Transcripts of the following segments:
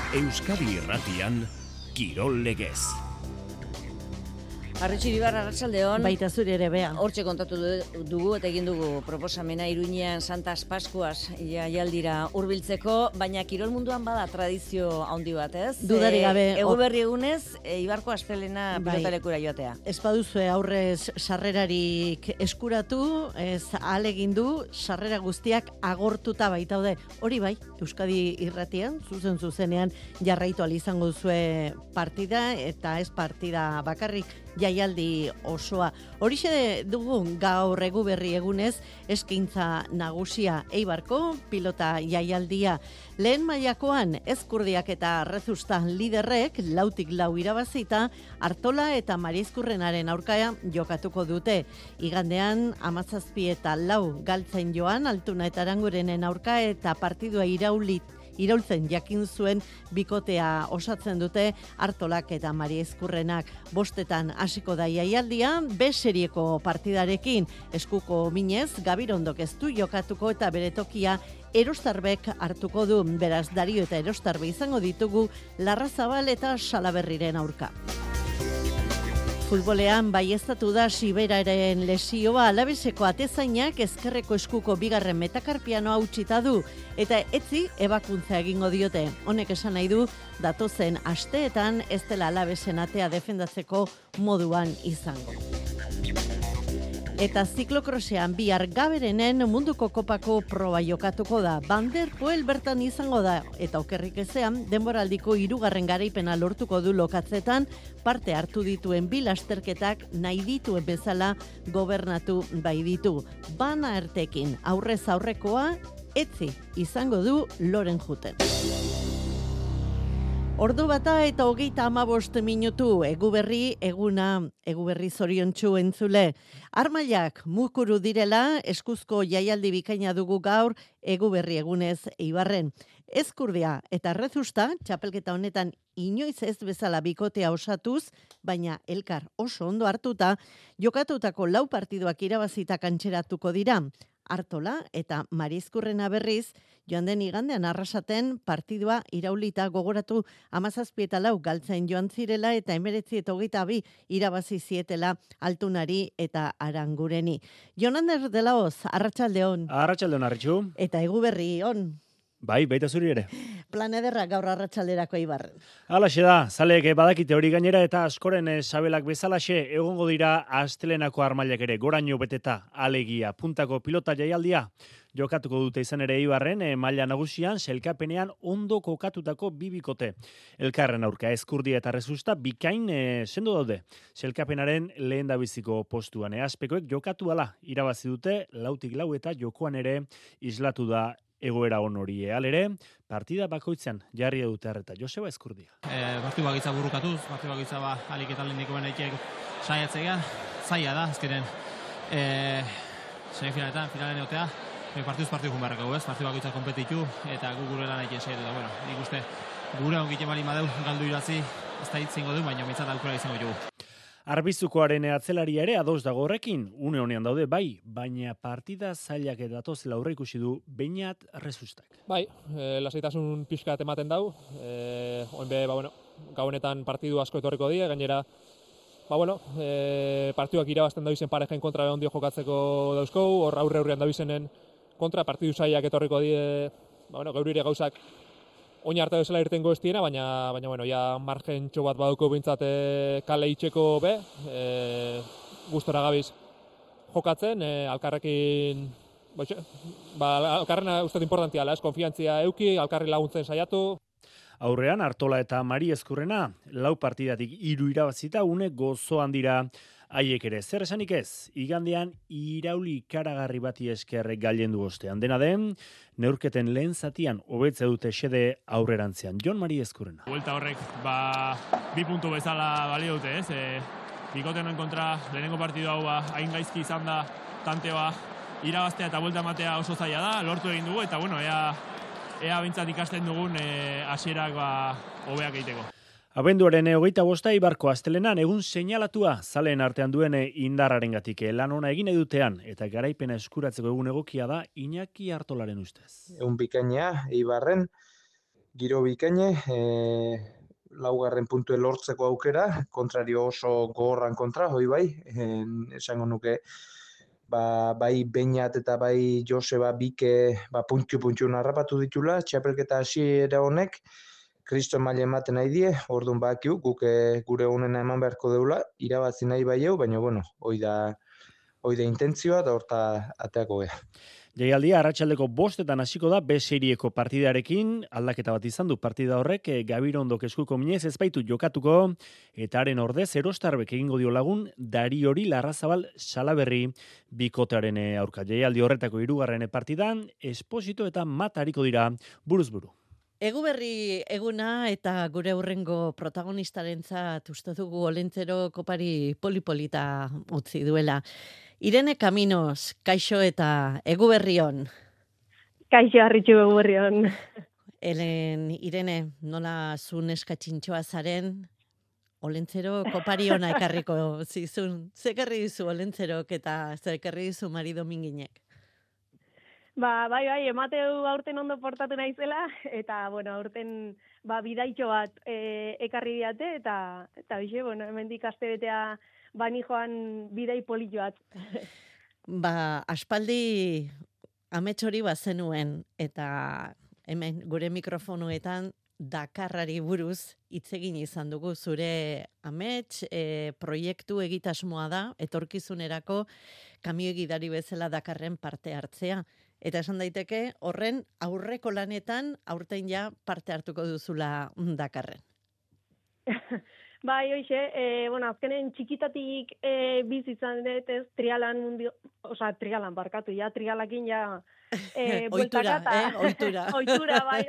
Euskadi Irratian, Kirol Legez. Arretxi Iribar, arratsaldeon. Baita zuri ere bea. Hortxe kontatu dugu eta egin dugu proposamena Iruñean Santas Paskuas jaialdira hurbiltzeko, baina kirol munduan bada tradizio handi bat, ez? Dudarik gabe. Eguberri egunez, Ibarko astelena pilotalekura joatea. Ez baduzue aurrez sarrerarik eskuratu, ez ahalegindu, sarrera guztiak agortuta baitaude. Hori bai, Euskadi Irratian, zuzenean jarraitu ahal izango duzue partida, eta ez partida bakarrik, jaialdi osoa. Horixe dugu gaur Eguberri egunez eskaintza nagusia Eibarko pilota jaialdia. Lehen mailakoan Ezkurdiak eta Rezusta liderrek 4-4 irabazita Artola eta Mariezkurrenaren aurka jokatuko dute. Igandean 17-4 galtzen joan Altuna eta Arangurenen aurka eta partidua iraultzen jakin zuen bikotea osatzen dute Artolak eta Mariezkurrenak. 5 hasiko da jaialdia, B serieko partidarekin eskuko minez, Gabirondok ez du jokatuko eta bere tokia Erostarbek hartuko du. Beraz, Dario eta Erostarbe izango ditugu Larrazabal eta Salaberriren aurka. Futbolean baieztatu da Siberaren lesioa. Alabeseko atezainak ezkerreko eskuko bigarren metakarpianoa utzita du eta etzi ebakuntza egingo diote. Honek esan nahi du datozen asteetan ez dela Alabesen atea defendatzeko moduan izango. Eta ziklokrosean bihar Gaberenen munduko kopako proba jokatuko da. Van der Poel bertan izango da eta okerrik ezean denboraldiko 3. garaipena lortuko du lokatzetan, parte hartu dituen bi lasterketak nahi dituen bezala gobernatu bai ditu. Bana ertekin aurrez aurrekoa etzi izango du loren juten. Ordu bata eta 35 minutu, Eguberri eguna, Eguberri zoriontsu entzule. Armailak mukuru direla, eskuzko jaialdi bikaina dugu gaur Eguberri egunez Eibarren. Ezkurdia eta Rezusta, txapelketa honetan inoiz ez bezala bikotea osatuz, baina elkar oso ondo hartuta, jokatutako 4 partiduak irabazita kantxeratuko dira. Artola eta Mariezkurrena berriz, joan den igandean Arrasaten partidua iraulita gogoratu 17-4 galtzen joan zirela eta 19-22 irabazi zietela Altunari eta Arangureni. Jonander de la Hoz, arratsaldeon. Arratsaldeon, Arritxu. Eta Eguberri on. Bai, baita zuri ere. Plan ederra gaur arratsalderako Eibarren. Halaxe da, zaleek badakite hori gainera eta askoren sabelak bezalaxe egongo dira astelenako armailak ere goraino beteta alegia puntako pilota jaialdia. Jokatuko dute izan ere Eibarren, maila nagusian, selkapenean ondo kokatutako bibikote. Elkarren aurka Ezkurdia eta Rezusta bikain sendo daude. Selkapenaren lehen dabiziko postuan. Azpekoek jokatu ala irabazi dute 4-4 eta jokoan ere islatu da egoera on hori. Alere, partida bakoitzan jarri dute harreta. Joseba Ezkurdia. Partidu bagitza burrukatuz, partidu bagitza alik eta lendiko benaitek saiatzea, zaila da, azkenen semifinaletan, finalen egotea, partiduz partidu junbarrako, ez? Partidu bakoitza kompetitu, eta gu gure lan egiten saiatu da. Bueno, nik uste gure ongite mali madeu galdu irazi, ez da hitzingo du, baina mintzat aukera izango dugu. Arbizukoaren atzelaria ere ados dago horrekin, une honean daude bai, baina partida zailak edatozela aurre ikusi du Beñat Rezustak. Bai, lasaitasun pixkat ematen dau, oinbe, gau honetan partidu asko etorriko die, gainera, partiduak irabazten dabizen parejen kontra ondio jokatzeko dauzkou, hor aurrean dabizenen kontra, partidu zailak etorriko die, geurire gauzak oin arte bezala irtengo ez diena, baina ja margen bat baduko bintzat kale itxeko be, gustora gabiz jokatzen, alkarrekin, alkarrena uste importantia, konfiantzia euki, alkarri laguntzen saiatu. Aurrean, Artola eta Mariezkurrena, 4 partidatik 3 irabazita, une gozoan dira haiek ere. Zer esanik ez, igandean irauli ikaragarri bati esker gailendu ostean. Dena den, neurketen lehen zatian hobetze dute xede aurrerantzean. Jon Mariezkurrena. Buelta horrek, 2 puntu bezala balio dute, ez? Bikotenoen kontra, lehenengo partidu hau hain gaizki izan da, tante irabaztea eta buelta ematea oso zaila da, lortu egin dugu, eta ea bintzat ikasten dugun hasierak hobeak egiteko. Abenduaren 25 Eibarko astelenan egun seinalatua zaleen artean duen indarrarengatik lan ona egin edutean eta garaipena eskuratzeko egun egokia da Iñaki Artolaren ustez. Egun bikaina Eibarren giro bikaine, laugarren puntue lortzeko aukera, kontrario oso gogorran kontra, hoi bai, esango nuke, bai Beñat eta bai Joseba Bike puntxu narrapatu ditula, txapelketa hasiera honek, kriston maila ematen nahi die, orduan bakiu, guk gure honena eman beharko deula, irabazi nahi bai hau, baina bueno, hoi da intentzioa, da horta ateako geha. Jaialdia arratsaldeko 5:00 hasiko da B-serieko partidarekin, aldaketa bat izan du partida horrek, Gabirondok eskuko minez ez baitu jokatuko, eta haren ordez Erostarbek egingo dio lagun Dariori Larrazabal Salaberri bikotearen aurka. Jaialdi horretako 3. partidan, Esposito eta Matariko dira buruz buru. Eguberri eguna eta gure hurrengo protagonistarentzat uste dugu Olentzero kopari polipolita utzi duela. Irene Caminos, kaixo eta eguberrion. Kaixo harritxu eguberrion. Irene, nola zun eskatxintxoa zaren, Olentzero kopari ona ekarriko zizun. Zekarri dizu Olentzerok eta zekarri dizu Mari Dominginek? Bai, emateu aurten ondo portatu naizela, eta, bueno, aurten, bidaitxo bat ekarri diate, eta bixe, bueno, hemendik astebetea bani joan bidai politxoat. Aspaldi amets hori bazenuen, eta hemen gure mikrofonuetan Dakarrari buruz hitz egin izan dugu. Zure amets proiektu egitasmoa da, etorkizunerako kamio gidari bezala Dakarren parte hartzea. Eta esan daiteke, horren aurreko lanetan aurten ja parte hartuko duzula Dakarren. Bai, hoxe, azkenen txikitatik bizi izan dut, ez, trialan barkatu, ja, trialakin ja ohitura, ohitura. Ohitura, bai,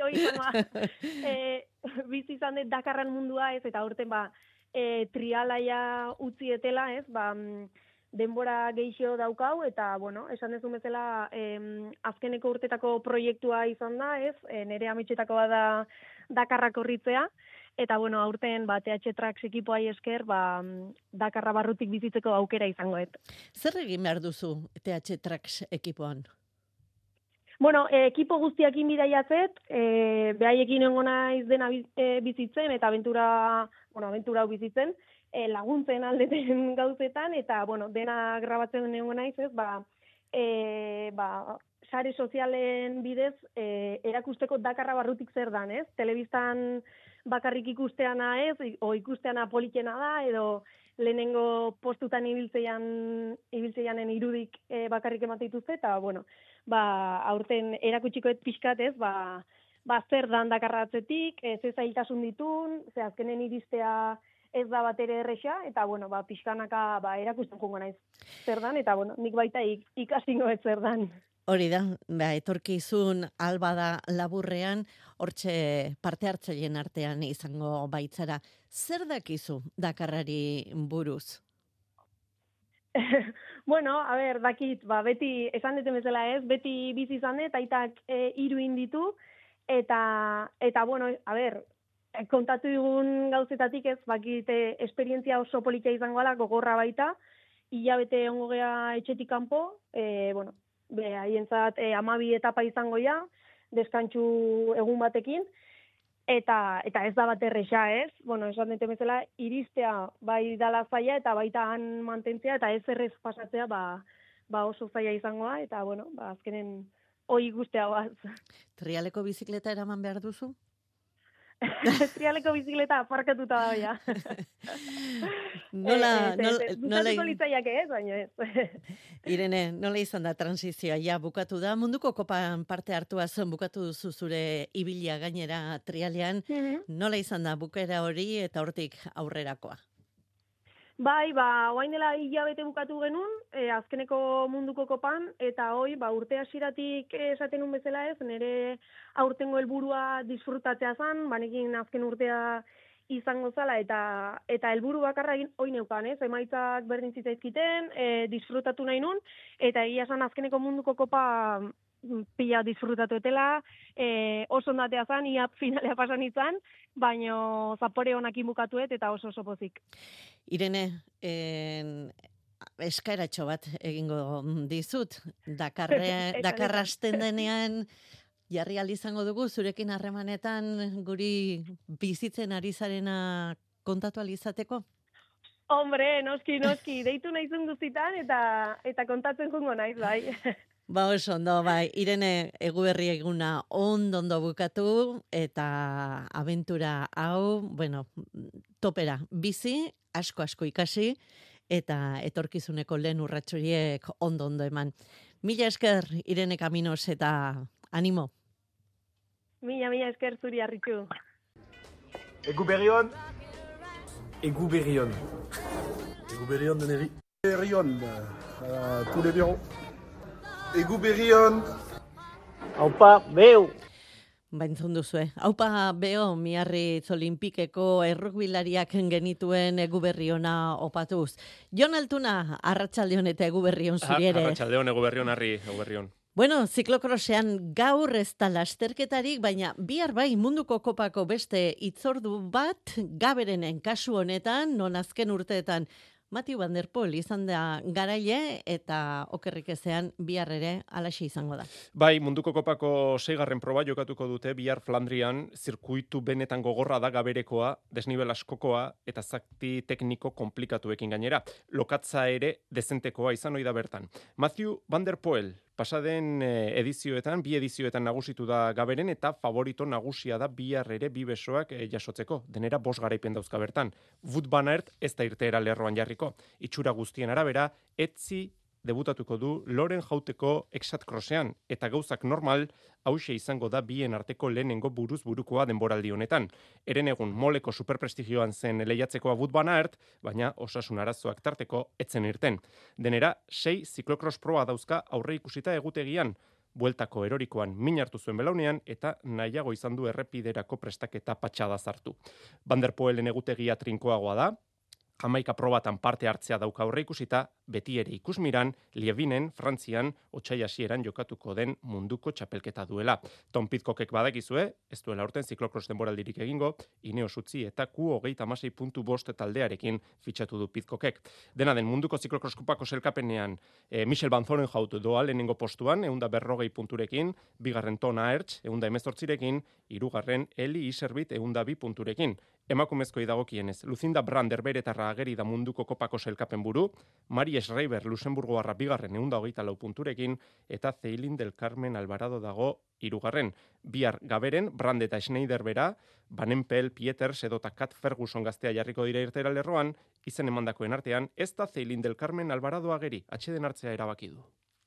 bizi izan dut Dakarren mundua, ez, eta aurten, triala ja utzi etela, ez, denbora geixo daukau, eta, bueno, esan dezun bezala, azkeneko urtetako proiektua izan da, ez, nire ametxetako bada Dakarrak horritzea, eta, bueno, aurten, TH Tracks ekipoai esker, Dakarra barrutik bizitzeko aukera izangoet. Zer egin behar duzu TH Tracks ekipoan? Bueno, ekipo guztiakin bidaiatzet, behaiekin nengo naiz dena bizitzen, eta aventura hau bizitzen, laguntzen aldeten gauzetan, eta, bueno, dena grabatzen nengo naiz, ez, sare sozialen bidez erakusteko Dakarra barrutik zer dan, ez? Telebistan bakarrik ikusteana ez, o ikusteana politena da, edo lehenengo postutan ibiltzeianen irudik bakarrik emate dituzte, eta, bueno, aurten erakutsikoet pixkat ez, zer dan Dakarra atzetik, ze zailtasun ditun, ze azkenen iristea ez da bat ere erresa, eta, bueno, pixkanaka erakusten jungo naiz zer dan, eta, bueno, nik baita ikasingo ez zer dan. Hori da, etorkizun alba da laburrean, hortxe parte hartzaileen artean izango baitzara. Zer dakizu Dakarrari buruz? Bueno, dakit, beti, esan deten bezala ez, beti bizi izan dut, aitak 3 ditu, eta, bueno, kontatu digun gauzetatik ez, bakite esperientzia oso polita izango ala, gogorra baita, hilabete ongo gea etxetik kanpo, bueno, haientzat 12 etapa izango ja, deskantxu egun batekin, eta ez da bat erresa, ez? Bueno, esan dute bezala, iristea bai dala zaila eta baita han mantentzea, eta ez errez pasatzea oso zaila izangoa, eta, bueno, azkenen hoi guztea baz. Trialeko bizikleta eraman behar duzu? Trialeko bizikleta aparkatuta da, ja. Gustatuko litzaiak ez, baina ez. Irene, nola izan da transizioa? Ja, bukatu da, munduko kopan parte hartua zen, bukatu duzu zure ibilia gainera trialean. Nola izan da bukaera hori eta hortik aurrerakoa? Bai, oain dela hilabete bukatu genuen, azkeneko munduko kopan, eta hoi, urte hasieratik esaten un bezala ez, nire aurtengo helburua disfrutatzea zan, banekin azken urtea izango zala, eta helburu bakarra hoi neukan, ez, emaitzak berdin zitzaizkiten, disfrutatu nahi nun, eta egia zan azkeneko munduko kopa pila disfrutatu etela, oso ondatea zan, ia finalea pasan izan, baino zapore honakin bukatuet eta oso pozik. Irene, eskaeratxo bat egingo dizut, Dakarra hasten denean, jarri ahal izango dugu zurekin harremanetan guri bizitzen ari zarena kontatu ahal izateko? Hombre, noski, deitu naizun guztitan eta kontatzen jungo naiz, bai. Ba, oso ondo, bai, Irene Eguberri eguna ondo bukatu eta abentura hau, bueno, topera bizi, asko ikasi eta etorkizuneko lehen urratsoriek ondo eman. Mila esker, Irene Caminos, eta animo. Mila esker zuri Arritxu. Eguberion deneri. Eguberion, tous les bureaux. Eguberion. Aupa, beu! Baintzun duzue. Aupa, beo, Miarritz Olimpikeko errukbilariak genituen Eguberriona opatuz. Jon Altuna, arratsaldeon eta Eguberrion zuri ere. Arratsaldeon, Eguberrion, Eguberrion. Bueno, ziklokrosean gaur ez da lasterketarik, baina bihar bai munduko kopako beste itzordu bat, Gaberenen kasu honetan, non azken urteetan Mathieu van der Poel izan da garaile eta okerrik ezean bihar ere alaxe izango da. Bai, munduko kopako 6. proba jokatuko dute bihar Flandrian, zirkuitu benetan gogorra da Gaberekoa, desnibel askokoa eta zakti tekniko komplikatuekin gainera. Lokatza ere dezentekoa izan ohi da bertan. Mathieu van der Poel pasaden bi edizioetan nagusitu da Gaberen eta favorito nagusia da bihar ere bi besoak jasotzeko. Denera 5 garaipen dauzka bertan. Wout van Aert ez da irteera lerroan jarriko. Itxura guztien arabera, etzi debutatuko du Loren Jauteko Exat Crossean eta gauzak normal hauxe izango da bien arteko lehenengo buruz burukoa denboraldi honetan. Eren egun moleko superprestigioan zen lehiatzekoa Wout van Aert, baina osasun arazoak tarteko etzen irten. Denera 6 ziklokros proa dauzka aurre ikusita egutegian, bueltako erorikoan min hartu zuen belaunean eta nahiago izan du errepiderako prestaketa patxada zartu. Van der Poelen egutegia trinkoagoa da, 11 probatan parte hartzea dauka aurre ikusita, beti ere ikusmiran, Lievinen, Frantzian, otsaila hasieran jokatuko den munduko txapelketa duela. Tom Pidcockek badakizue, ez duela urten ziklokros denboraldirik egingo, Ineos utzi eta Q26.5 taldearekin fitxatu du Pidcockek. Dena den munduko ziklokros kopako selkapenean, Michel Van Zorenhout doa lehenengo postuan, 140 punturekin, 2. Ton Aerts, 118rekin, 3. Eli Iserbit, 102 punturekin. Emakumezkoi dagokienez, Lucinda Brander beretarra ageri da munduko kopako selkapen buru, Mari Schreiber Luxemburgoarra 2. 124 punturekin, eta Ceylin del Carmen Alvarado dago 3. Bihar Gaberen, Brand eta Schneider bera, Van Empel, Pieters edota Kat Ferguson gaztea jarriko dira irtera lerroan, izen emandakoen artean, ez da Ceylin del Carmen Alvarado ageri, atxeden hartzea erabaki du.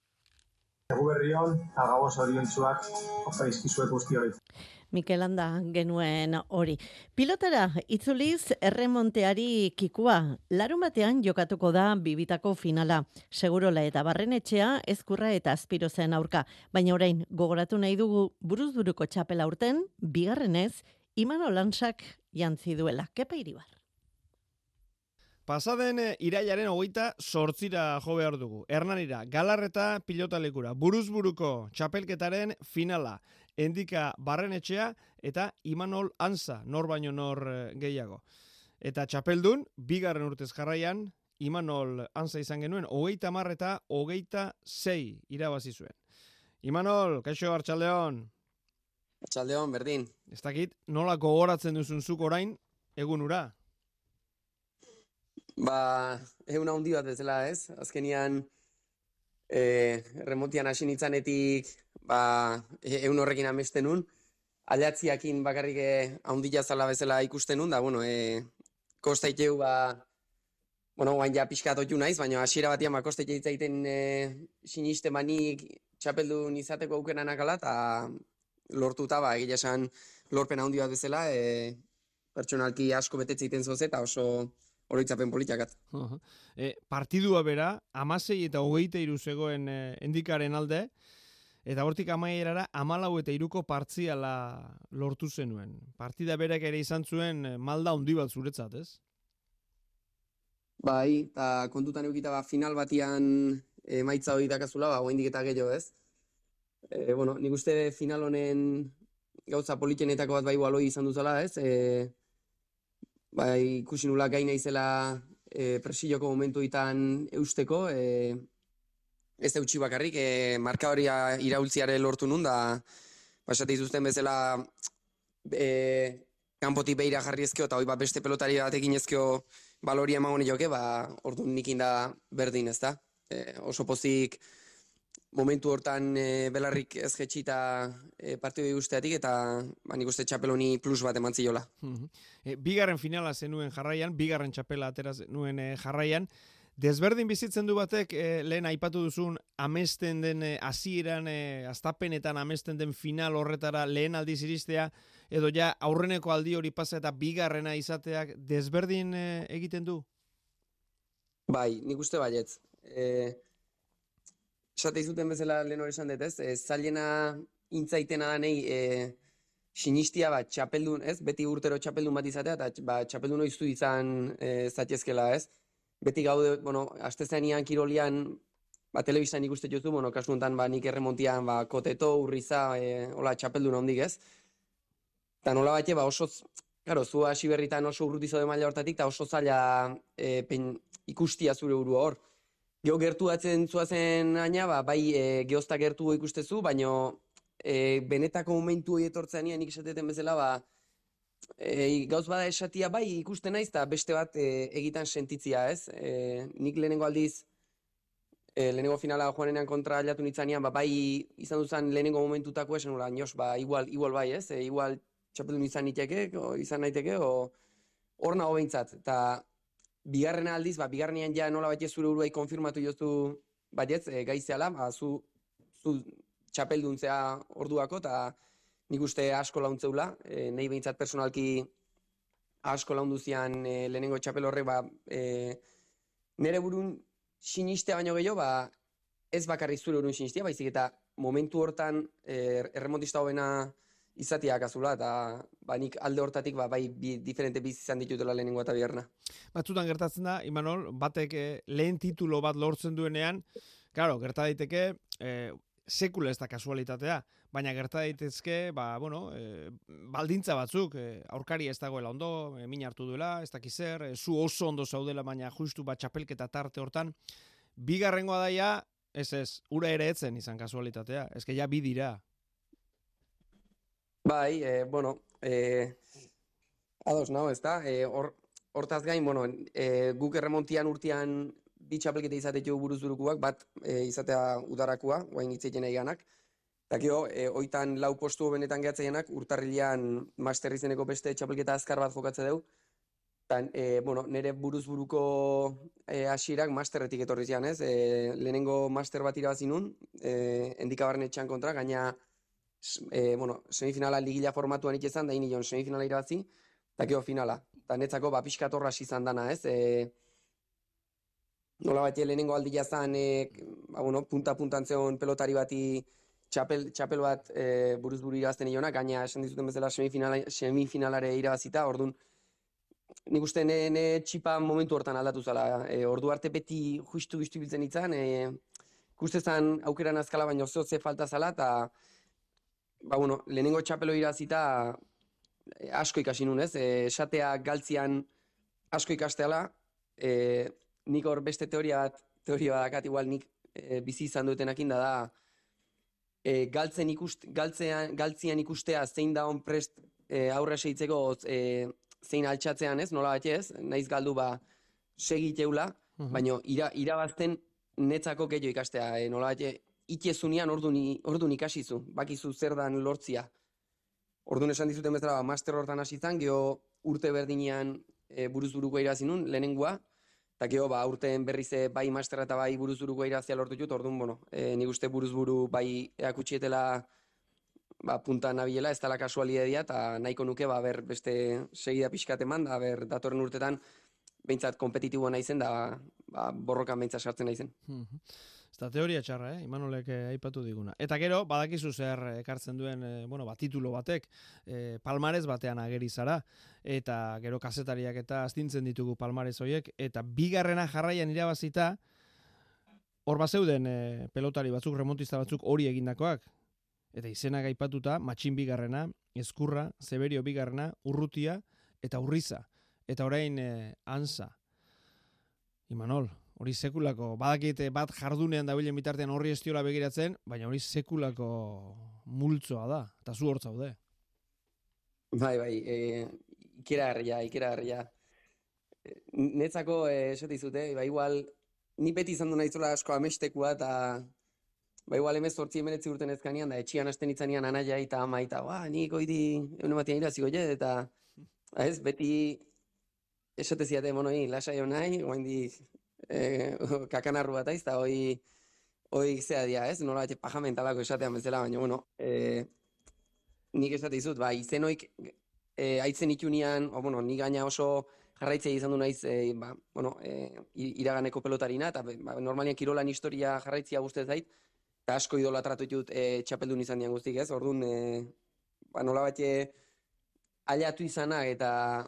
Eguberrion, agaboz orientzuak, opa izkizuek guzti hori. Mikel Landa genuen hori. Pilotara itzuliz erremonteari kikua. Larun batean jokatuko da bibitako finala. Segurola eta Barrenetxea, Ezkurra eta Azpirozen aurka. Baina orain gogoratu nahi dugu buruzburuko txapela urten, bigarrenez, Imanol Lansak jantzi duela. Kepa Iribar. Pasaden irailaren 28 jo behar dugu. Hernanira, Galarreta pilotalekura. Buruzburuko txapelketaren finala. Endika Barrenetxea eta Imanol Ansa, nor baino nor gehiago. Eta txapeldun, 2. urtez jarraian, Imanol Ansa izan genuen, 30 eta 26 irabazi zuen. Imanol, kaixo, arratsaldeon. Arratsaldeon, berdin. Ez dakit, nola gogoratzen duzun zuk orain, egun ura? Egun handi bat bezala, ez? Azkenian, remotian hasi nitzanetik, egun horrekin amesten nun, aldatziakin bakarrik handia zala bezala ikusten nun, da, kostaiteu, guain ja pixka totu naiz, baina hasiera batian kostaiteu itzaiten siniste manik txapeldun izateko aukeranak ala, eta lortuta, egia esan lorpen handi bat bezala, pertsonalki asko betetzeiten zoze, eta oso oroitzapen politiakat. Partidua bera, 16 eta 23 zegoen endikaren alde, eta hortik amaierara 14 eta 3 partziala lortu zenuen. Partida berak ere izan zuen malda handi bat zuretzat, ez? Bai, eta kontutan eukita final batian emaitza hori dakazula, oraindik eta gehiago, ez? Nik uste final honen gauza politienetako bat bai izan duzala, ez? Ikusi nula gaina izela presioko momentuetan eusteko, ez eutxi bakarrik, marka hori iraultziare lortu nun, da esate izuzten bezala kanpotik beira jarri ezkeo, eta hoi beste pelotari batekin ezkeo baloria emango joke, orduan nikin da berdin, ez da? Oso pozik momentu hortan belarrik ez jetxita partidu guztiatik, eta nik uste txapeloni plus bat eman ziola. Bigarren finala zenuen jarraian, bigarren txapela atera zenuen jarraian, desberdin bizitzen du batek, lehen aipatu duzun, amesten den hasieran, astapenetan amesten den final horretara lehen aldiz iristea, edo ja aurreneko aldi hori pasa eta bigarrena izateak desberdin egiten du? Bai, nik uste baietz. Esate izuten bezala lehen hori esan dut, ez? Zailena intzaitena da nahi sinistia txapeldun, ez? Beti urtero txapeldun bat izatea, eta txapeldun oiztu izan zatezkela, ez? Beti gaude, astezanean, kirolian, telebistan ikuste jozu, kasu honetan nik erremontian Koteto, Urriza, hola txapeldun hondik, ez? Eta nola batxe, oso, claro, zu hasi berritan oso urruti zaude maila hortatik, eta oso zaila ikustia zure burua hor. Geo gertuatzen zuazen aina, bai geozta gertu ikustezu, baina benetako momentu hori etortzean nik esateten bezala, gauz bada esatia bai ikusten naiz, eta beste bat egitan sentitzia, ez? Nik lehenengo aldiz, lehenengo finala joanenean kontra aliatu nitzanean, bai izan duzan lehenengo momentutako esan nula, nios, igual bai, ez? Igual txapeldun izan naiteke, hor nago behintzat. Eta bigarren aldiz, bigarrenean ja nola batez zure buruai konfirmatu jozu baietz, gaizeala, zu txapelduntzea orduako, eta nik uste asko launtzeula, nahi behintzat personalki asko launduzian lehenengo txapel horrek, nire burun sinistea baino gehiago, ez bakarrik zure burun sinistea, baizik eta momentu hortan erremontista hobena izatiak azula, eta nik alde hortatik bai diferente biz izan ditutela lehenengo eta bigarrena. Batzutan gertatzen da, Imanol, batek lehen titulo bat lortzen duenean, claro, gerta daiteke, sekula ez da kasualitatea, baina gerta daitezke, baldintza batzuk, aurkari ez dagoela ondo, min hartu duela, ez dakizer, zu oso ondo zaudela, baina justu txapelketa tarte hortan, bigarrengoa daia, ura ere etzen izan kasualitatea, ezke ja bi dira. Bai, ados nago, ez da, hortaz gain, guk erremontian urtean bi txapelketa izatetu buruz burukuak, bat izatea udarakua, guain hitzeiten eganak, eta gero, oitan lau postu benetan gehatzeienak, urtarrilean master izeneko beste txapelketa azkar bat jokatze dugu, eta nire buruz buruko hasierak masterretik etorri zian, ez? Lehenengo master bat irabazi nun, Endikabarren etxean kontra, gaina semifinala ligila formatuan itxezan, da inion semifinala irabazi, eta gero finala. Eta netzako pixkat horra izan dana, ez? Nola bat lehenengo aldia zan, punta-puntan zeon pelotari bati txapel bat buruz buru irabazten iona, gaina esan dizuten bezala semifinalare irabazita, orduan nik uste ne txipa momentu hortan aldatu zala. Ordu arte beti justu biltzen itzan, ikuste zan aukeran azkala, baina oso ze falta zala, eta lehenengo txapelo irabazita asko ikasi nun, ez? Esatea galtzian asko ikasteala, nik hor beste teoria badakat, igual nik bizi izan duetenakin da, galtzian ikustea zein da on prest aurre seitzeko zein altxatzean, ez? Nola bat ez? Naiz galdu segiteula, baina irabazten netzako gehiago ikastea, nola bat ikezunean orduan ikasizu, bakizu zer dan lortzia. Orduan esan dizuten bezala, master hortan hasi zan, geho urte berdinean buruz burukoa irazinun, lehenengoa, eta geho urteen berriz bai masterra eta bai buruz burukoa irazia lortu jut, orduan, nik uste buruz buru bai eakutsietela puntan nabilela, ez dela kasualidadea, eta nahiko nuke beste segida pixkat eman, datorren urtetan behintzat kompetitiboa naizen, da borrokan behintzat sartzen naizen. Eta teoria txarra, Imanolek aipatu diguna. Eta gero, badakizu zer ekartzen duen, titulo batek, palmarez batean ageri zara, eta gero kazetariak eta astintzen ditugu palmarez horiek, eta bigarrena jarraian irabazita, hor bazeuden pelotari batzuk, remontista batzuk hori egindakoak, eta izenak aipatuta, Matxin bigarrena, Ezkurra, Zeberio bigarrena, Urrutia, eta Urriza, eta orain Ansa. Imanol, hori sekulako, badakite bat jardunean dabilen bitartean horri estiola begiratzen, baina hori sekulako multzoa da, eta zu hor zaude. Bai, ikeragarria. Netzako esate dizute, igual, ni beti izan du nahizola asko amestekua, eta igual 18-19 urten ezkanean, da etxian hasten itzanean anaia eta ama, eta nik oidi egun ematean iraziko je, eta ez, beti esate ziate, lasai honai, oaindik kakanarru bat aiz, eta hoi zea dia, ez? Nola bate paja mentalako esatean bezala, baina, nik esate dizut, izenoik aitzen itunian, nik gaina oso jarraitzea izan du naiz, iraganeko pelotarina, eta normalian kirolan historia jarraitzea guztez zait, eta asko idolatratu ditut txapeldun izan dian guztik, ez? Orduan, nola bate aliatu izanak, eta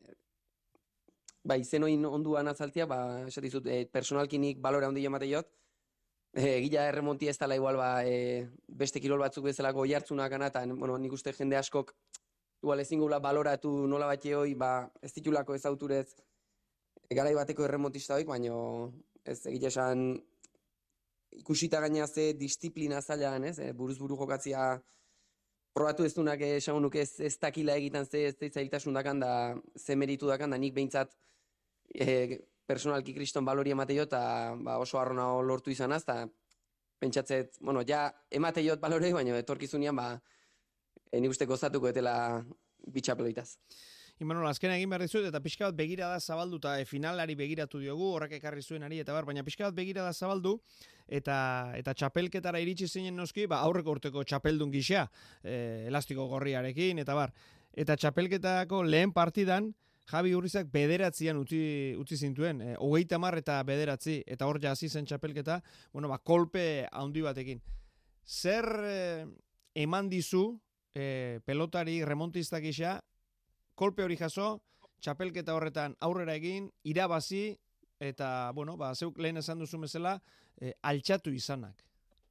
izenoin onduan azaltzea, esate dizut, personalkinik balore handi emate jot, egila erremontia ez dela igual beste kirol batzuk bezalako oihartzunak gana, eta nik uste jende askok igual ezin gula baloratu nola batxe hoi, ez ditulako ezauturez garai bateko erremontista hoik, baina ez egila esan ikusita gaina ze disiplina zailan, ez? Buruz-buru jokatzia probatu ez dunak esango nuke ez dakila egiten ez zailtasun dakan, da ze meritu dakan, da nik behintzat personalki kriston balori emate jot, eta oso arrona lortu izanaz, eta pentsatzet, ja emate jot balorei, baina etorkizunean, nik uste gozatuko etela bitxapeloitaz. Imanol, azken egin behar dizut, eta pixka bat begirada zabaldu, eta finalari begiratu diogu, horrek ekarri zuenari, eta baina pixka bat begirada zabaldu, eta txapelketara iritsi zinen noski, aurreko urteko txapeldun gisa, elastiko gorriarekin, eta Eta txapelketako lehen partidan, Javi Urrizak 9 utzi zintuen, 30 eta 9, eta hor ja hasi zen txapelketa, kolpe handi batekin. Zer eman dizu pelotari remontista gisa, kolpe hori jaso, txapelketa horretan aurrera egin, irabazi, eta, zeuk lehen esan duzu bezala, altxatu izanak.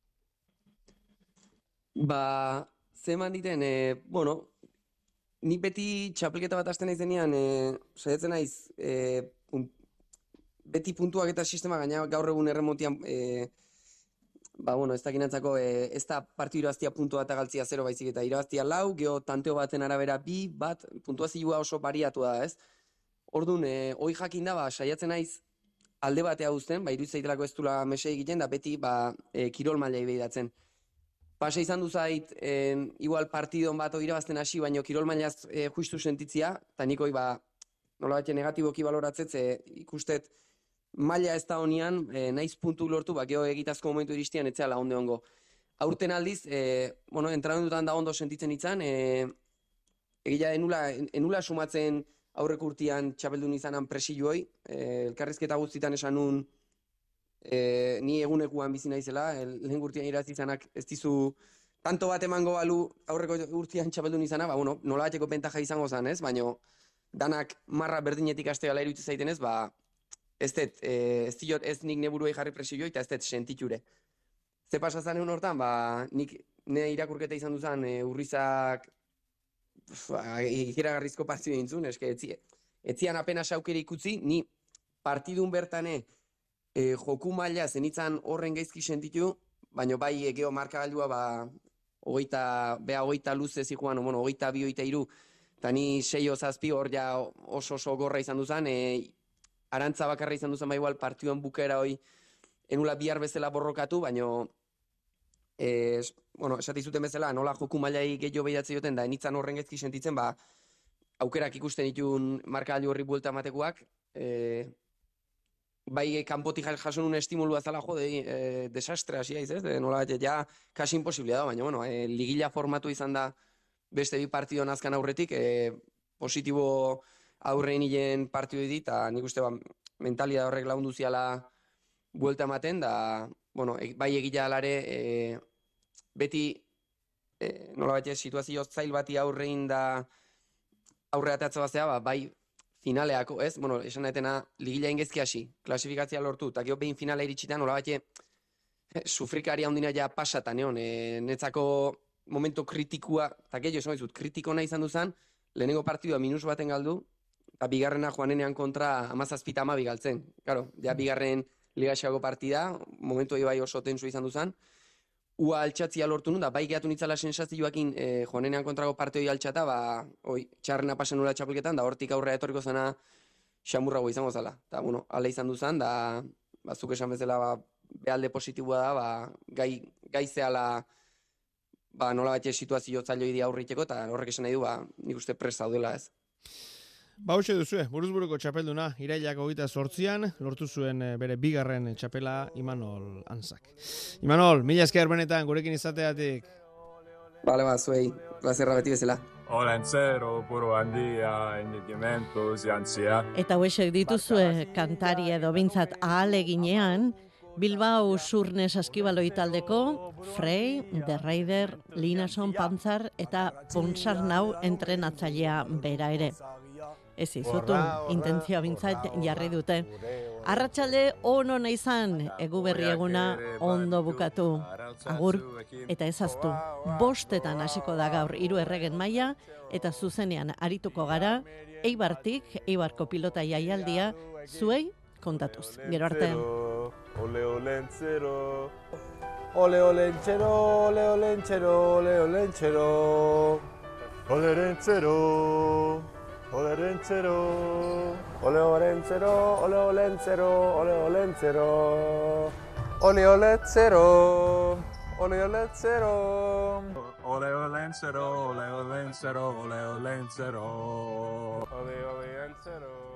Ze eman diten, ni beti txapelketa bat hasten naizenean, saiatzen naiz, beti puntuak eta sistema gaina gaur egun erremontian, ez dakinantzako, ez da partidu irabaztia puntua eta galtzia 0 baizik, eta irabaztia 4, geho tanteo baten arabera 2, puntuazioa oso bariatu da, ez? Orduan, hoi jakin da, saiatzen naiz alde batea guzten, iruditzen zaitelako ez dula mesei egiten, da beti kirol mailai behidatzen. Pasa izan duzait, igual partidon bat irabazten hasi, baina kirol mailaz justu sentitzia, eta nikoi nola bat negatiboki baloratzet, ikustet maila ez da honian, naiz puntu lortu, geho egitazko momentu iristian etzeala onde ongo. Aurten aldiz, entrenamendutan da ondo sentitzen itzan, egila enula sumatzen aurrek urtean txapeldun izanan presiluoi, elkarrizketa guztitan esan nun, ni egunekuan bizi naizela, lehen urtean irazi izanak ez dizu tanto bat emango balu aurreko urtean txapeldun izana, nola bateko bentaja izango zan, ez? Baina danak marra berdinetik aste gala iruditzen zaiten ez, ez nik neburuei jarri presiluoi eta ez dut sentiture. Ze pasa zan egun hortan, nik nire irakurketa izan duzan Urrizak ikeragarrizko partidua dintzun, etzian apenas aukera ikutzi, ni partidun bertane joku maila zenitzan horren gaizki sentitu, baina bai geho markagailua hogeita luze zikuan, 22-23, eta ni 6-7 hor ja oso gorra izan duzan, arantza bakarra izan duzan igual partiduan bukaera hoi enula bihar bezala borrokatu, baina esate izuten bezala, nola joku mailai gehiago behidatzen joten, da enitzan horren gaizki sentitzen, aukerak ikusten ditun markagailu horri buelta ematekoak, bai kanpotik jaso nun estimulu azala desastre hasi aiz, ez? Nola bat, ja, kasi imposiblea da, baina, ligila formatu izan da beste 2 partidon azkan aurretik, positibo aurrein hilen partidu dit, eta nik uste mentalia horrek lagundu ziala buelta ematen, da, bai egila alare, beti, nola bat, situazio zail bati aurrein da aurre ateatza bazea, bai finaleako, ez? Esan daitena ligila ingezki hasi, klasifikatzia lortu, eta geho behin finala iritsita, nola bat, sufrikari handina ja pasatan, netzako momento kritikua, eta gehiago esan dizut, kritiko nahi izan duzan, lehenengo partidua minus baten galdu, eta bigarrena joanenean kontra 17-12 galtzen. Claro, ja bigarren ligaxeako partida, momentu bai oso tensu izan duzan, ua altxatzia lortu nun, da bai gehatu nitzala sensazioakin joanenean kontrago parte hori altxata, txarrena pasen nula txapelketan, da hortik aurrera etorriko zena xamurrago izango zala. Eta, bueno, ala izan duzan, da, zuk esan bezala, behalde positiboa da, gai zehala, nola batxe situazio zailo idi aurriteko, eta horrek esan nahi du, nik uste prest daudela ez. Hoxe duzue, buruzburuko txapelduna, irailak 28an, lortu zuen bere bigarren txapela Imanol Anzak. Imanol, mila esker benetan, gurekin izateatik. Bale, zuei, plazerra beti bezala. Olentzero, puro handia, endikimentos, jantzia. Eta huesek dituzue kantari edo bintzat ahaleginean, Bilbao Surne Saskibaloi taldeko Frey, The Raider, Linason Pantzar eta Ponsarnau entrenatzailea bera ere. Ez izutu, intentzioa bintzat jarri dute. Arratsalde ono izan, Eguberri eguna ondo bukatu. Agur, eta ezaztu, 5etan hasiko da gaur 3 erregen maila, eta zuzenean arituko gara, Eibartik, Eibarko pilota jaialdia, zuei kontatuz. Gero arte. Ole olentzero, ole olentzero, ole olentzero, ole olentzero, ole olentzero, ole olentzero, ole olentzero, ole olentzero, ole olentzero, ole olentzero, ole olentzero, ole olentzero, ole olentzero, ole olentzero, ole olentzero.